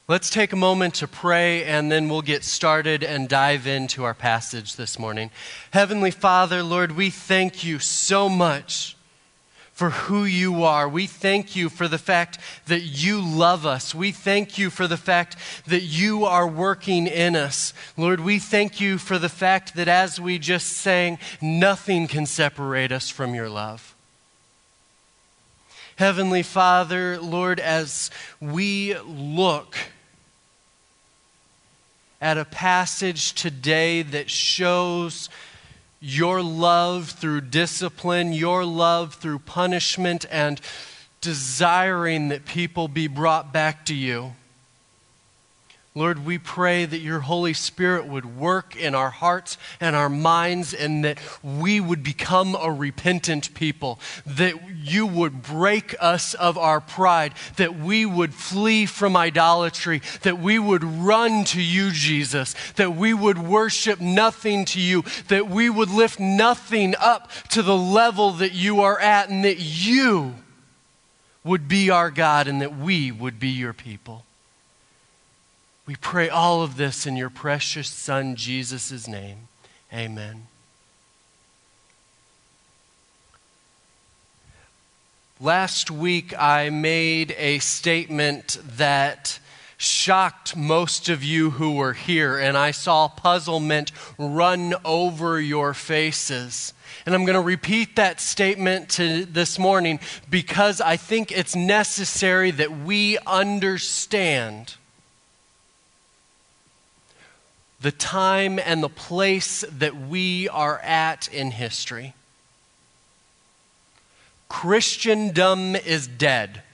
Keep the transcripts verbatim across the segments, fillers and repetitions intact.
Let's take a moment to pray, and then we'll get started and dive into our passage this morning. Heavenly Father, Lord, we thank you so much for who you are. We thank you for the fact that you love us. We thank you for the fact that you are working in us. Lord, we thank you for the fact that as we just sang, nothing can separate us from your love. Heavenly Father, Lord, as we look at a passage today that shows your love through discipline, your love through punishment, and desiring that people be brought back to you. Lord, we pray that your Holy Spirit would work in our hearts and our minds, and that we would become a repentant people, that you would break us of our pride, that we would flee from idolatry, that we would run to you, Jesus, that we would worship nothing to you, that we would lift nothing up to the level that you are at, and that you would be our God and that we would be your people. We pray all of this in your precious Son, Jesus' name. Amen. Last week, I made a statement that shocked most of you who were here, and I saw puzzlement run over your faces. And I'm going to repeat that statement to this morning because I think it's necessary that we understand the time and the place that we are at in history. Christendom is dead.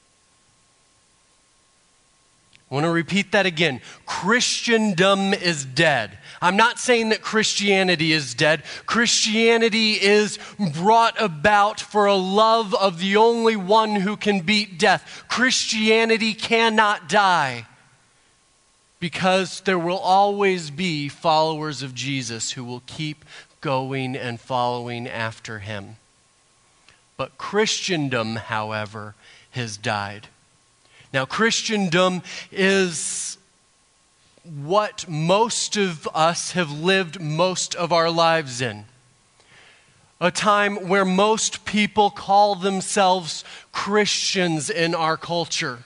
I want to repeat that again. Christendom is dead. I'm not saying that Christianity is dead. Christianity is brought about for a love of the only one who can beat death. Christianity cannot die, because there will always be followers of Jesus who will keep going and following after him. But Christendom, however, has died. Now, Christendom is what most of us have lived most of our lives in. A time where most people call themselves Christians in our culture.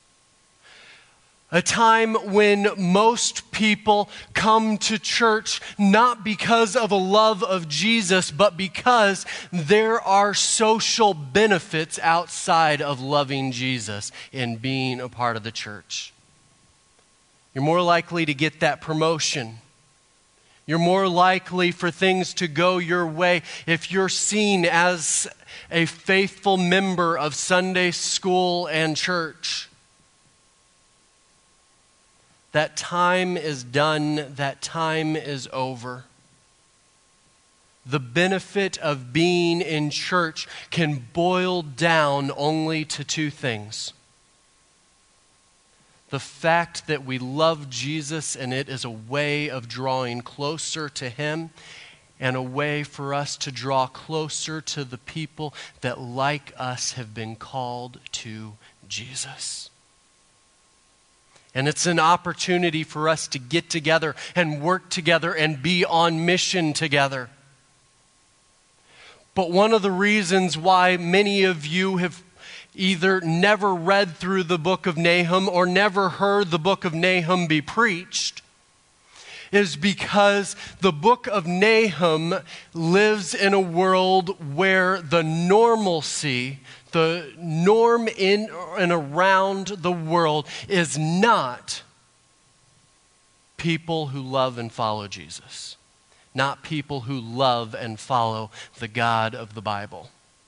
A time when most people come to church not because of a love of Jesus, but because there are social benefits outside of loving Jesus and being a part of the church. You're more likely to get that promotion. You're more likely for things to go your way if you're seen as a faithful member of Sunday school and church. That time is done. That time is over. The benefit of being in church can boil down only to two things. The fact that we love Jesus and it is a way of drawing closer to him, and a way for us to draw closer to the people that, like us, have been called to Jesus. And it's an opportunity for us to get together and work together and be on mission together. But one of the reasons why many of you have either never read through the book of Nahum or never heard the book of Nahum be preached is because the book of Nahum lives in a world where the normalcy, the norm in and around the world is not people who love and follow Jesus, not people who love and follow the God of the Bible.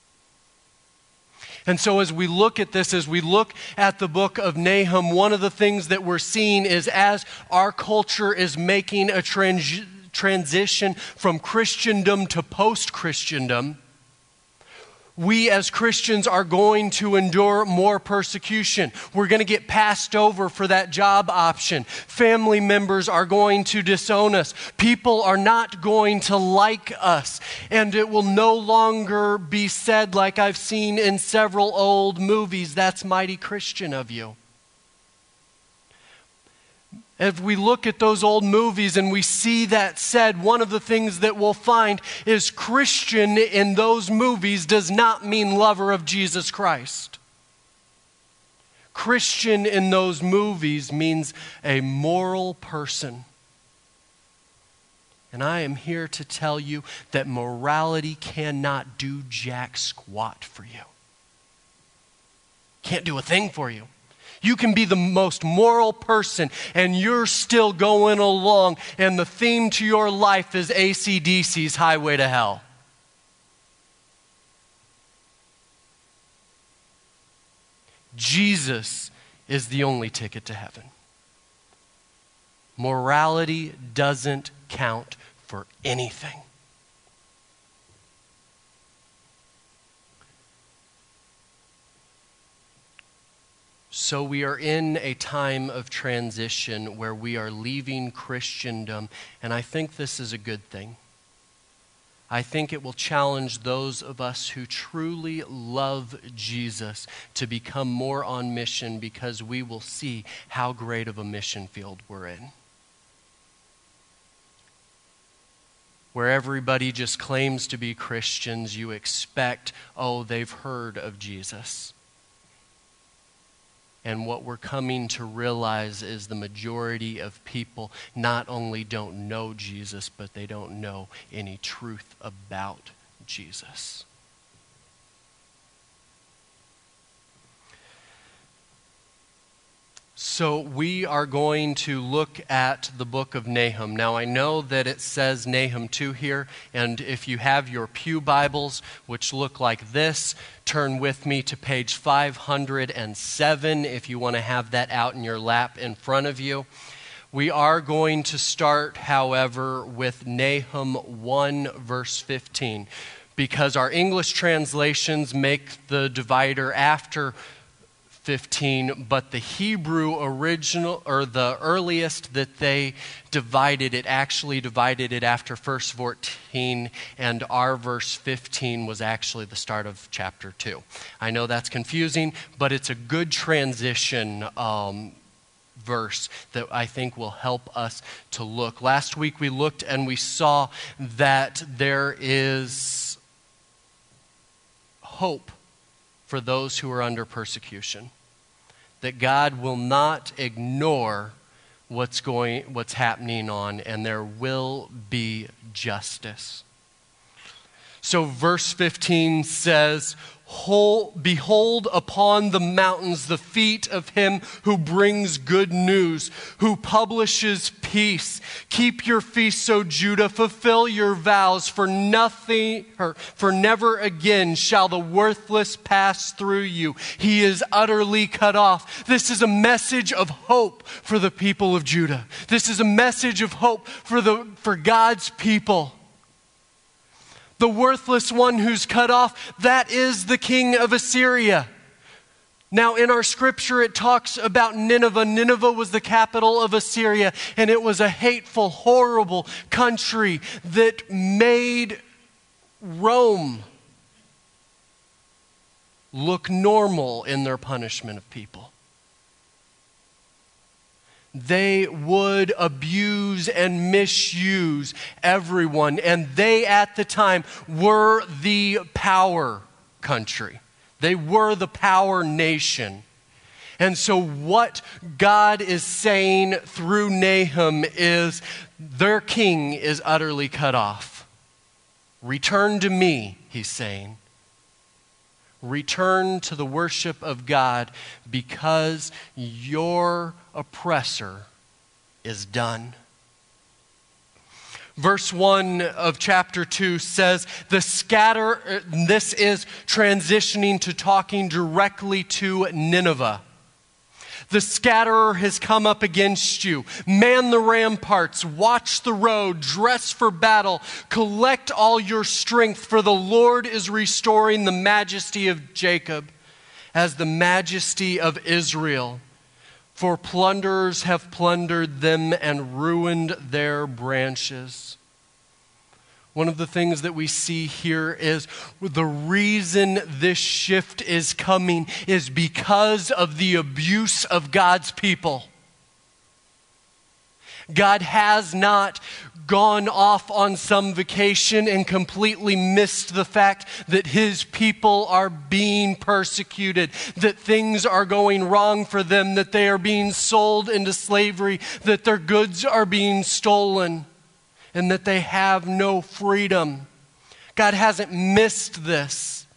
And so as we look at this, as we look at the book of Nahum, one of the things that we're seeing is as our culture is making a trans- transition from Christendom to post-Christendom, we as Christians are going to endure more persecution. We're going to get passed over for that job option. Family members are going to disown us. People are not going to like us. And it will no longer be said, like I've seen in several old movies, "That's mighty Christian of you." If we look at those old movies and we see that said, one of the things that we'll find is Christian in those movies does not mean lover of Jesus Christ. Christian in those movies means a moral person. And I am here to tell you that morality cannot do jack squat for you. Can't do a thing for you. You can be the most moral person and you're still going along and the theme to your life is A C D C's Highway to Hell. Jesus is the only ticket to heaven. Morality doesn't count for anything. So we are in a time of transition where we are leaving Christendom, and I think this is a good thing. I think it will challenge those of us who truly love Jesus to become more on mission because we will see how great of a mission field we're in. Where everybody just claims to be Christians, you expect, oh, they've heard of Jesus. And what we're coming to realize is the majority of people not only don't know Jesus, but they don't know any truth about Jesus. So we are going to look at the book of Nahum. Now I know that it says Nahum two here, and if you have your pew Bibles, which look like this, turn with me to page five hundred seven if you want to have that out in your lap in front of you. We are going to start, however, with Nahum one verse fifteen, because our English translations make the divider after fifteen, but the Hebrew original, or the earliest that they divided it, actually divided it after verse fourteen, and our verse fifteen was actually the start of chapter two. I know that's confusing, but it's a good transition um, verse that I think will help us to look. Last week we looked and we saw that there is hope for those who are under persecution. That God will not ignore what's going, what's happening on, and there will be justice. So verse fifteen says, "Behold upon the mountains the feet of him who brings good news, who publishes peace. Keep your feast, O Judah, fulfill your vows, for nothing, or for never again shall the worthless pass through you. He is utterly cut off." This is a message of hope for the people of Judah. This is a message of hope for the for God's people. The worthless one who's cut off, that is the king of Assyria. Now in our scripture it talks about Nineveh. Nineveh was the capital of Assyria, and it was a hateful, horrible country that made Rome look normal in their punishment of people. They would abuse and misuse everyone, and they at the time were the power country. They were the power nation. And so what God is saying through Nahum is their king is utterly cut off. Return to me, he's saying. Return to the worship of God because your oppressor is done. Verse one of chapter two says, the scatter, this is transitioning to talking directly to Nineveh. The scatterer has come up against you. Man the ramparts, watch the road, dress for battle, collect all your strength, for the Lord is restoring the majesty of Jacob as the majesty of Israel. For plunderers have plundered them and ruined their branches. One of the things that we see here is the reason this shift is coming is because of the abuse of God's people. God has not gone off on some vacation and completely missed the fact that his people are being persecuted, that things are going wrong for them, that they are being sold into slavery, that their goods are being stolen, and that they have no freedom. God hasn't missed this.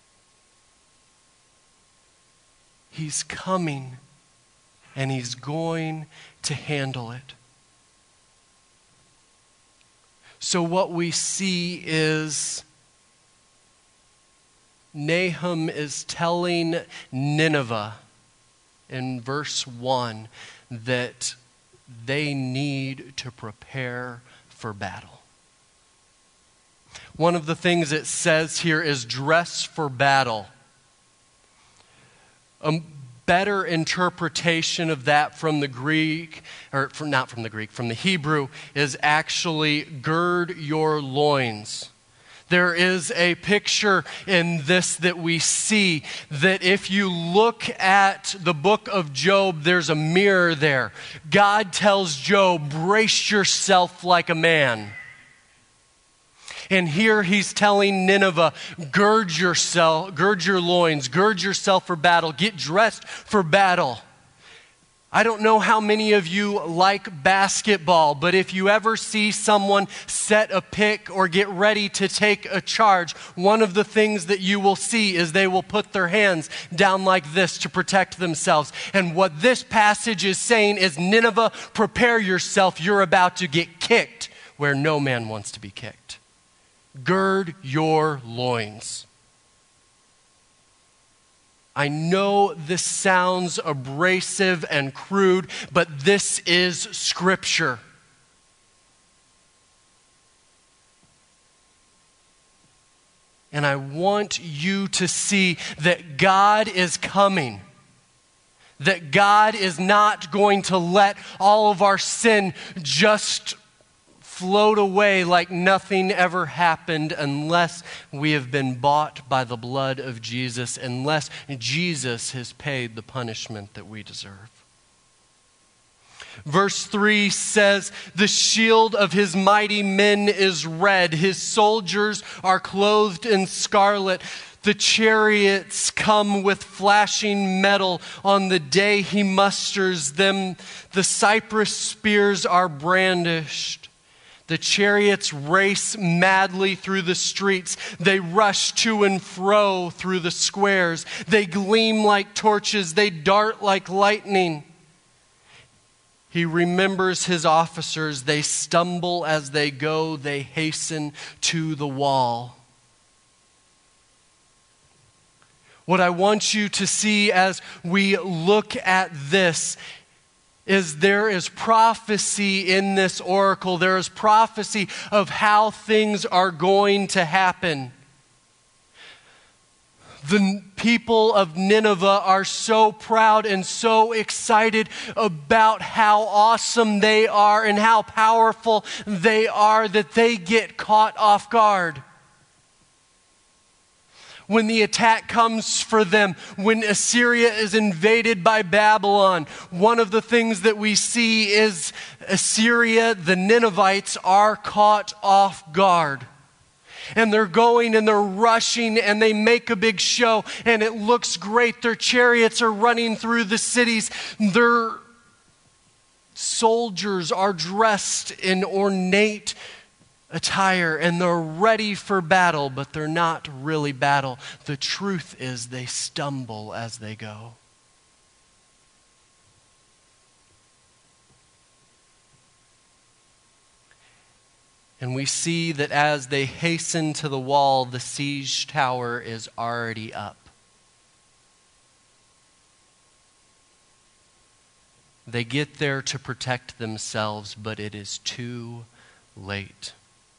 He's coming, and he's going to handle it. So what we see is Nahum is telling Nineveh in verse one that they need to prepare for battle. One of the things it says here is dress for battle. A better interpretation of that from the Greek, or from, not from the Greek, from the Hebrew, is actually gird your loins. There is a picture in this that we see that if you look at the book of Job, there's a mirror there. God tells Job, brace yourself like a man. And here he's telling Nineveh, gird yourself, gird your loins, gird yourself for battle, get dressed for battle. I don't know how many of you like basketball, but if you ever see someone set a pick or get ready to take a charge, one of the things that you will see is they will put their hands down like this to protect themselves. And what this passage is saying is, Nineveh, prepare yourself, you're about to get kicked where no man wants to be kicked. Gird your loins. I know this sounds abrasive and crude, but this is Scripture. And I want you to see that God is coming. That God is not going to let all of our sin just float away like nothing ever happened unless we have been bought by the blood of Jesus, unless Jesus has paid the punishment that we deserve. Verse three says, the shield of his mighty men is red. His soldiers are clothed in scarlet. The chariots come with flashing metal. On the day he musters them, the cypress spears are brandished. The chariots race madly through the streets. They rush to and fro through the squares. They gleam like torches. They dart like lightning. He remembers his officers. They stumble as they go. They hasten to the wall. What I want you to see as we look at this is there is prophecy in this oracle. There is prophecy of how things are going to happen. The people of Nineveh are so proud and so excited about how awesome they are and how powerful they are that they get caught off guard. When the attack comes for them, when Assyria is invaded by Babylon, one of the things that we see is Assyria, the Ninevites, are caught off guard. And they're going and they're rushing and they make a big show and it looks great. Their chariots are running through the cities. Their soldiers are dressed in ornate attire and they're ready for battle, but they're not really battle. The truth is they stumble as they go. And we see that as they hasten to the wall, the siege tower is already up. They get there to protect themselves, but it is too late.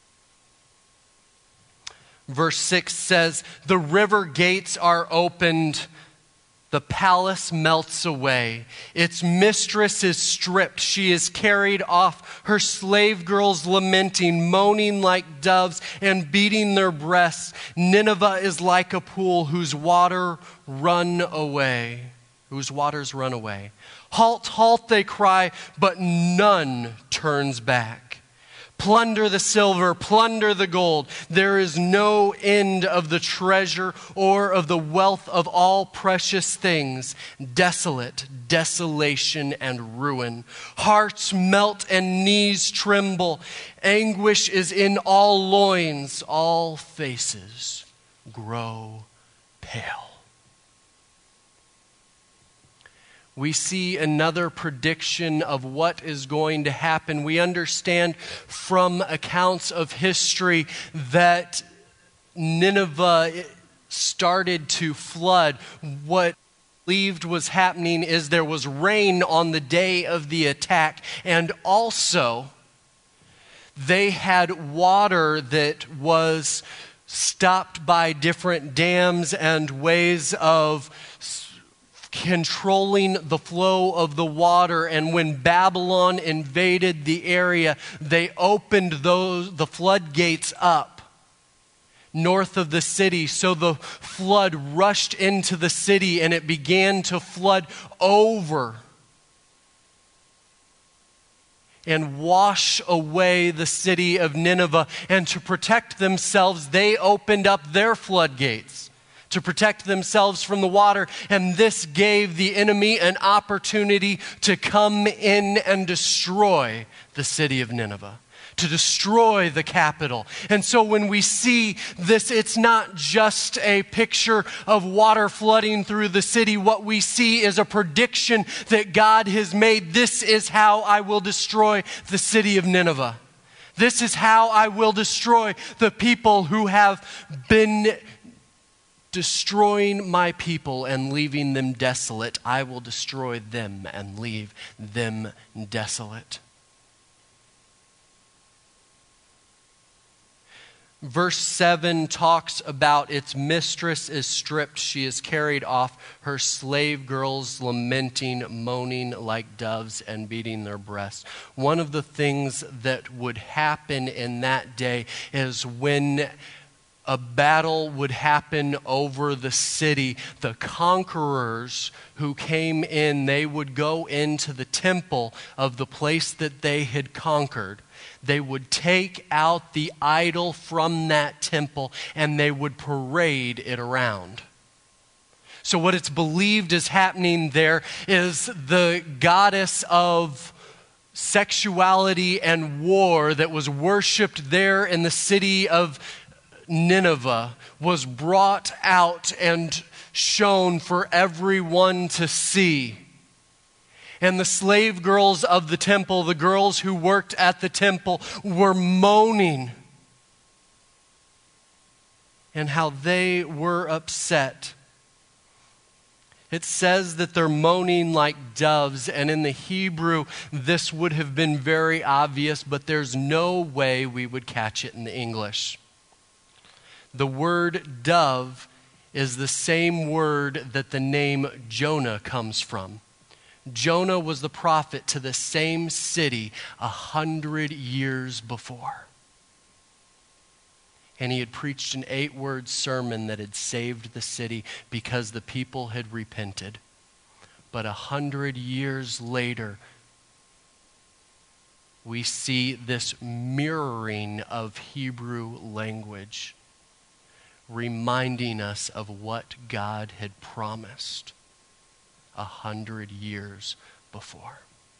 Verse six says, the river gates are opened, the palace melts away. Its mistress is stripped. She is carried off. Her slave girls lamenting, moaning like doves and beating their breasts. Nineveh is like a pool whose water run away, whose waters run away. Halt, halt, they cry, but none turn. turns back. Plunder the silver, plunder the gold. There is no end of the treasure or of the wealth of all precious things. Desolate, desolation, and ruin. Hearts melt and knees tremble. Anguish is in all loins. All faces grow pale. We see another prediction of what is going to happen. We understand from accounts of history that Nineveh started to flood. What believed was happening is there was rain on the day of the attack, and also they had water that was stopped by different dams and ways of controlling the flow of the water. And when Babylon invaded the area, they opened those the floodgates up north of the city. So the flood rushed into the city and it began to flood over and wash away the city of Nineveh. And to protect themselves, they opened up their floodgates to protect themselves from the water. And this gave the enemy an opportunity to come in and destroy the city of Nineveh, to destroy the capital. And so when we see this, it's not just a picture of water flooding through the city. What we see is a prediction that God has made. This is how I will destroy the city of Nineveh. This is how I will destroy the people who have been destroying my people and leaving them desolate. I will destroy them and leave them desolate. Verse seven talks about its mistress is stripped. She is carried off. Her slave girls lamenting, moaning like doves and beating their breasts. One of the things that would happen in that day is when a battle would happen over the city, the conquerors who came in, they would go into the temple of the place that they had conquered. They would take out the idol from that temple and they would parade it around. So what it's believed is happening there is the goddess of sexuality and war that was worshipped there in the city of Nineveh was brought out and shown for everyone to see. And the slave girls of the temple, the girls who worked at the temple, were moaning and how they were upset. It says that they're moaning like doves, and in the Hebrew, this would have been very obvious, but there's no way we would catch it in the English. The word dove is the same word that the name Jonah comes from. Jonah was the prophet to the same city a hundred years before. And he had preached an eight-word sermon that had saved the city because the people had repented. But a hundred years later, we see this mirroring of Hebrew language, reminding us of what God had promised a hundred years before.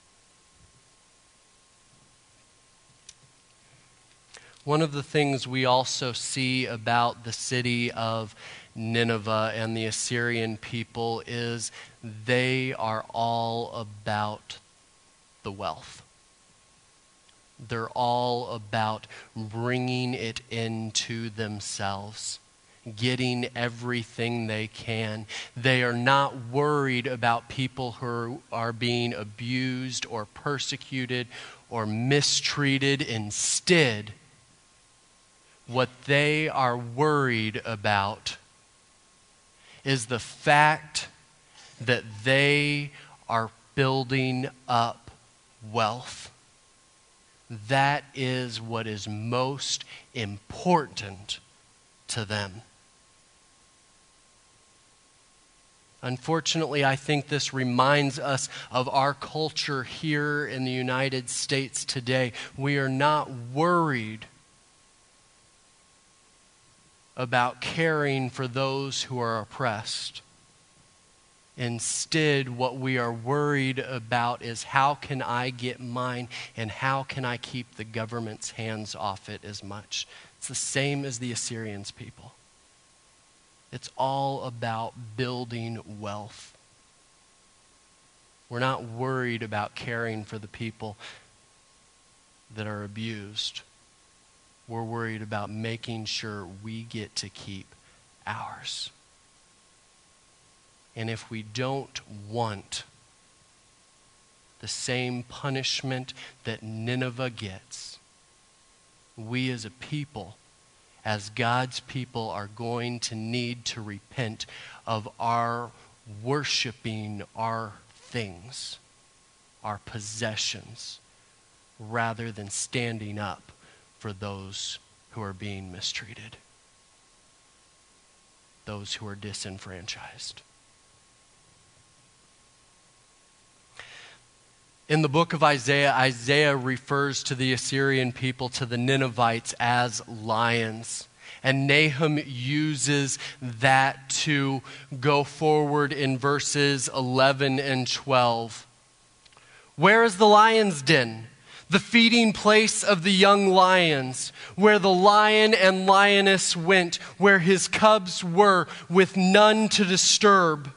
One of the things we also see about the city of Nineveh and the Assyrian people is they are all about the wealth. They're all about bringing it into themselves, getting everything they can. They are not worried about people who are being abused or persecuted or mistreated. Instead, what they are worried about is the fact that they are building up wealth. That is what is most important to them. Unfortunately, I think this reminds us of our culture here in the United States today. We are not worried about caring for those who are oppressed. Instead, what we are worried about is how can I get mine and how can I keep the government's hands off it as much. It's the same as the Assyrians people. It's all about building wealth. We're not worried about caring for the people that are abused. We're worried about making sure we get to keep ours. And if we don't want the same punishment that Nineveh gets, we as a people, as God's people, are going to need to repent of our worshiping our things, our possessions, rather than standing up for those who are being mistreated, those who are disenfranchised. In the book of Isaiah, Isaiah refers to the Assyrian people, to the Ninevites, as lions. And Nahum uses that to go forward in verses eleven and twelve. Where is the lion's den? The feeding place of the young lions, where the lion and lioness went, where his cubs were, with none to disturb.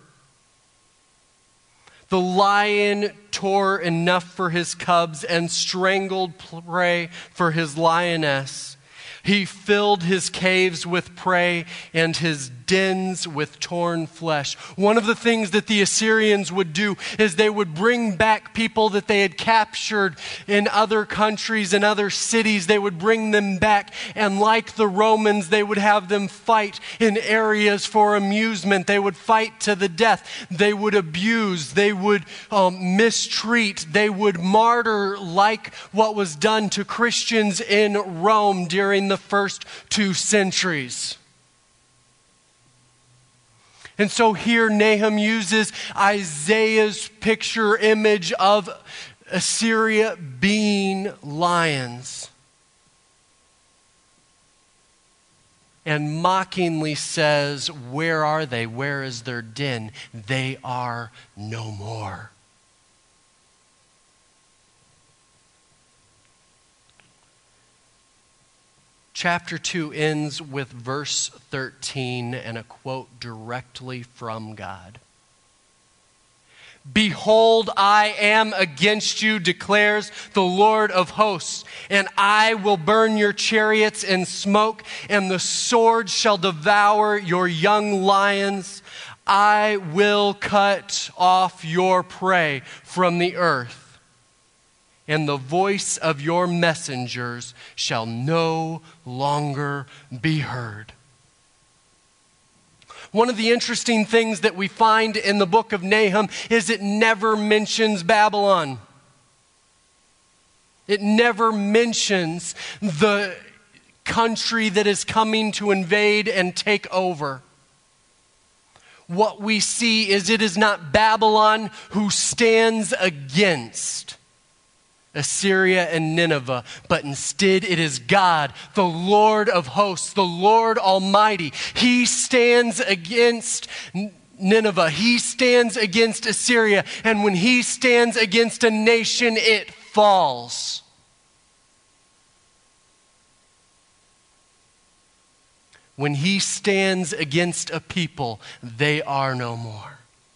The lion tore enough for his cubs and strangled prey for his lioness. He filled his caves with prey and his dens with torn flesh. One of the things that the Assyrians would do is they would bring back people that they had captured in other countries and other cities. They would bring them back, and like the Romans, they would have them fight in areas for amusement. They would fight to the death. They would abuse. They would um, mistreat. They would martyr, like what was done to Christians in Rome during the first two centuries. And so here Nahum uses Isaiah's picture image of Assyria being lions, and mockingly says, where are they? Where is their den? They are no more. Chapter two ends with verse thirteen and a quote directly from God. Behold, I am against you, declares the Lord of hosts, and I will burn your chariots in smoke, and the sword shall devour your young lions. I will cut off your prey from the earth, and the voice of your messengers shall no longer be heard. One of the interesting things that we find in the book of Nahum is it never mentions Babylon. It never mentions the country that is coming to invade and take over. What we see is it is not Babylon who stands against Assyria and Nineveh, but instead it is God, the Lord of hosts, the Lord Almighty. He stands against Nineveh. He stands against Assyria. And when he stands against a nation, it falls. When he stands against a people, they are no more.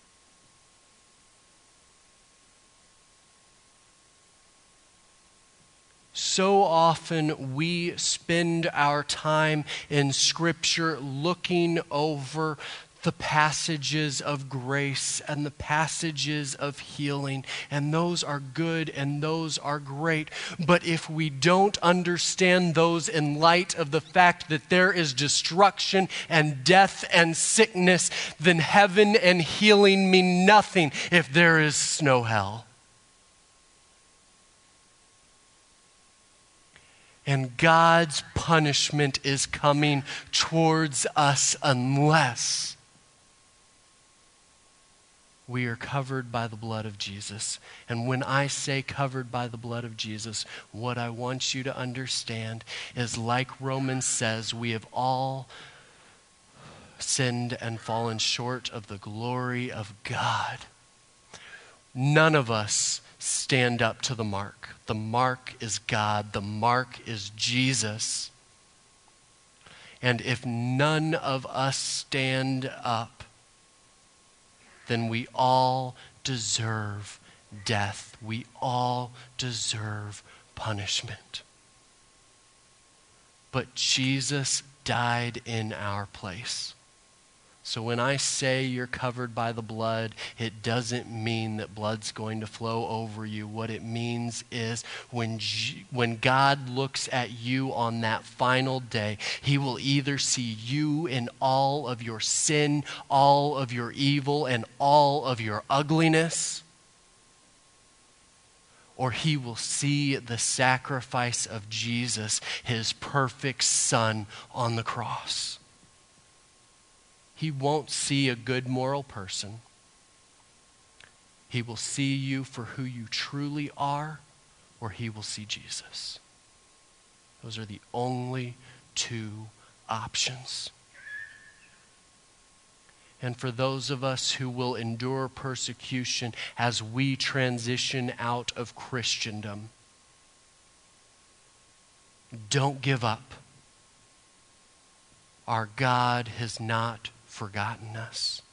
So often we spend our time in Scripture looking over the passages of grace and the passages of healing, and those are good and those are great. But if we don't understand those in light of the fact that there is destruction and death and sickness, then heaven and healing mean nothing if there is no hell. And God's punishment is coming towards us unless We are covered by the blood of Jesus. And when I say covered by the blood of Jesus, what I want you to understand is, like Romans says, we have all sinned and fallen short of the glory of God. None of us stand up to the mark. The mark is God. The mark is Jesus. And if none of us stand up, then we all deserve death. We all deserve punishment. But Jesus died in our place. So when I say you're covered by the blood, it doesn't mean that blood's going to flow over you. What it means is when, G- when God looks at you on that final day, he will either see you in all of your sin, all of your evil, and all of your ugliness, or he will see the sacrifice of Jesus, his perfect Son, on the cross. He won't see a good moral person. He will see you for who you truly are, or he will see Jesus. Those are the only two options. And for those of us who will endure persecution as we transition out of Christendom, don't give up. Our God has not forgotten us.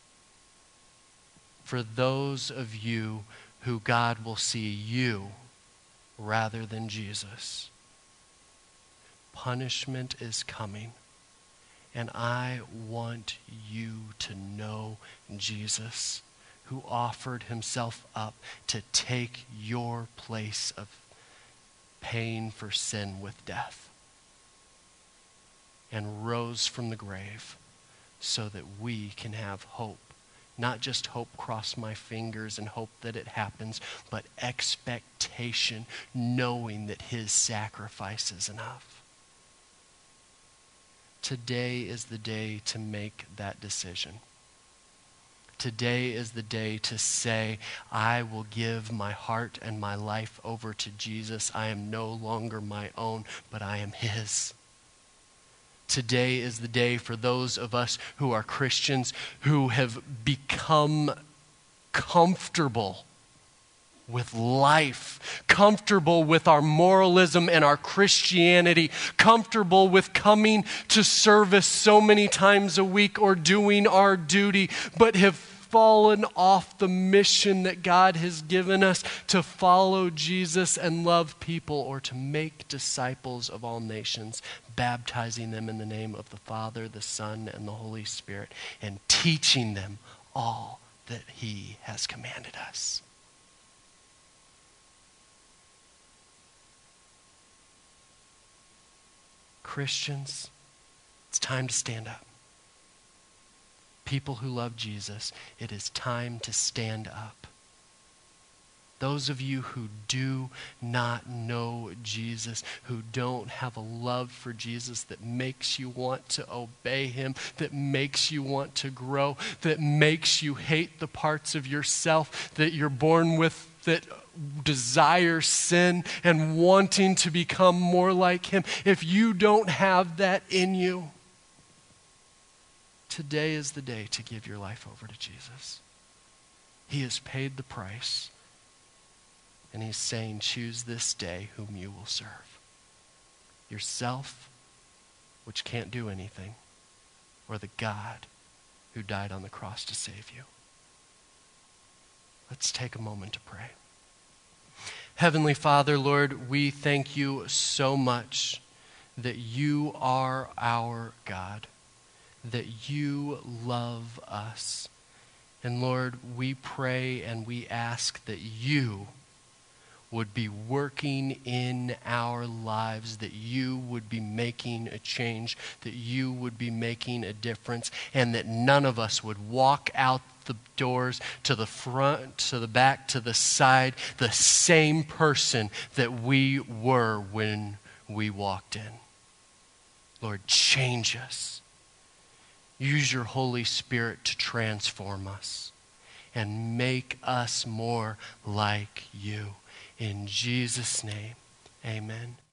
For those of you who God will see you rather than Jesus, punishment is coming. And I want you to know Jesus, who offered himself up to take your place of pain for sin with death, and rose from the grave so that we can have hope. Not just hope, cross my fingers and hope that it happens, but expectation, knowing that his sacrifice is enough. Today is the day to make that decision. Today is the day to say, I will give my heart and my life over to Jesus. I am no longer my own, but I am his. Today is the day for those of us who are Christians who have become comfortable with life, comfortable with our moralism and our Christianity, comfortable with coming to service so many times a week or doing our duty, but have fallen off the mission that God has given us to follow Jesus and love people, or to make disciples of all nations, baptizing them in the name of the Father, the Son, and the Holy Spirit, and teaching them all that he has commanded us. Christians, it's time to stand up. People who love Jesus, it is time to stand up. Those of you who do not know Jesus, who don't have a love for Jesus that makes you want to obey him, that makes you want to grow, that makes you hate the parts of yourself that you're born with that desire sin and wanting to become more like him. If you don't have that in you, today is the day to give your life over to Jesus. He has paid the price, and he's saying, choose this day whom you will serve. Yourself, which can't do anything, or the God who died on the cross to save you. Let's take a moment to pray. Heavenly Father, Lord, we thank you so much that you are our God, that you love us. And Lord, we pray and we ask that you would be working in our lives, that you would be making a change, that you would be making a difference, and that none of us would walk out the doors to the front, to the back, to the side, the same person that we were when we walked in. Lord, change us. Use your Holy Spirit to transform us. and make us more like you. In Jesus' name, amen.